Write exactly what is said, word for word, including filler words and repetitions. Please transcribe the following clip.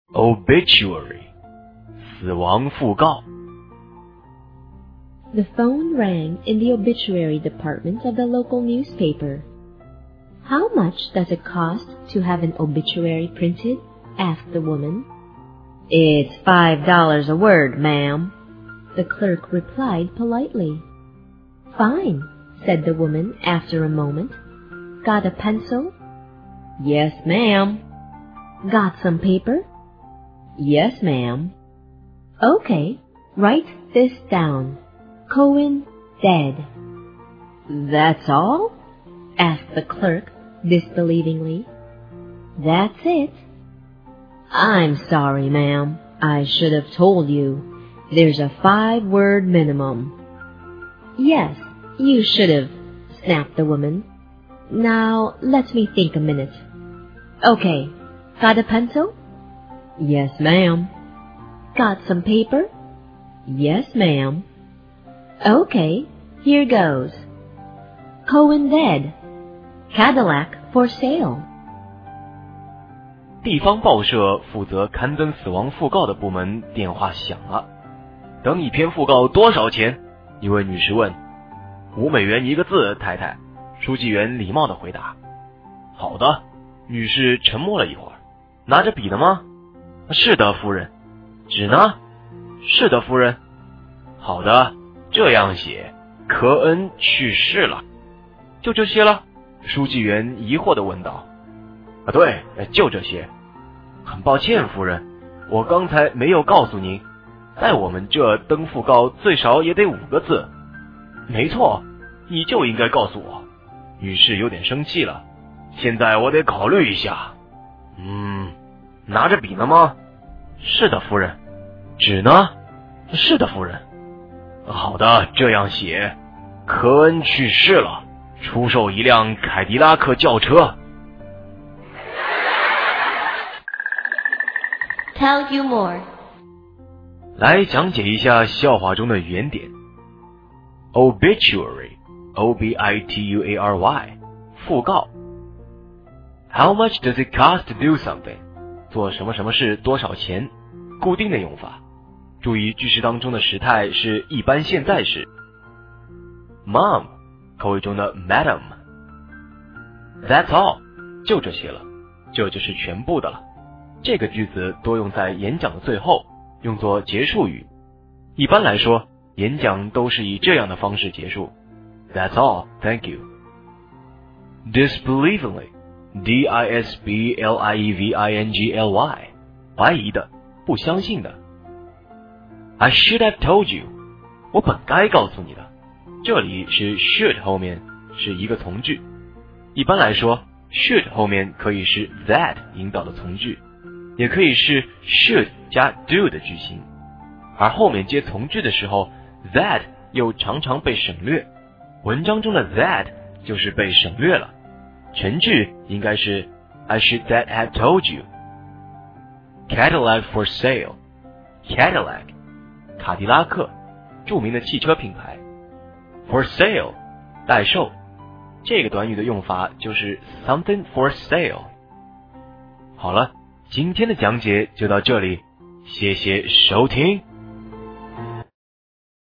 Obituary 死亡讣告。 The phone rang in the obituary department of the local newspaper. How much does it cost to have an obituary printed? Asked the woman. It's five dollars a word, ma'am. The clerk replied politely. Fine, said the woman after a moment. Got a pencil? Yes, ma'am. Got some paper? Yes, ma'am. Okay, write this down. Cohen dead. That's all? Asked the clerk disbelievingly. That's it. I'm sorry, ma'am. I should have told you. There's a five-word minimum. Yes, you should have, snapped the woman. Now, let me think a minute. Okay, got a pencil? Yes, ma'am. Got some paper? Yes, ma'am. Okay, here goes. Cohen dead. Cadillac for sale. 地方报社负责刊登死亡讣告的部门电话响了。登一篇讣告多少钱？一位女士问。五美元一个字，太太。书记员礼貌地回答。好的。女士沉默了一会儿。拿着笔了吗？是的，夫人。纸呢？是的，夫人。好的，这样写。科恩去世了。就这些了？书记员疑惑地问道。啊，对，就这些。很抱歉，夫人，我刚才没有告诉您，在我们这登讣告最少也得五个字。没错，你就应该告诉我。女士有点生气了。现在我得考虑一下。嗯，拿着笔了吗？是的，夫人。纸呢？是的，夫人。好的，这样写。科恩去世了，出售一辆凯迪拉克轿车。 Tell you more. 来讲解一下笑话中的原点。Obituary, O B I T U A R Y, 讣告。How much does it cost to do something? 做什么什么事多少钱？固定的用法。注意句式当中的时态是一般现在时。Mom, 口语中的 Madam. That's all, 就这些了，这就是全部的了。这个句子多用在演讲的最后，用作结束语。一般来说，演讲都是以这样的方式结束。That's all, thank you. Disbelievingly, D I S B L I E V I N G L Y, 怀疑的，不相信的。I should have told you, 我本该告诉你的。这里是 should 后面是一个从句。一般来说 should 后面可以是 that 引导的从句，也可以是 should 加 do 的句型，而后面接从句的时候 that 又常常被省略。文章中的 that 就是被省略了，全句应该是 I should that have told you. Cadillac for sale. Cadillac 卡迪拉克，著名的汽车品牌。For sale 待售，这个短语的用法就是 something for sale。 好了，今天的讲解就到这里，谢谢收听。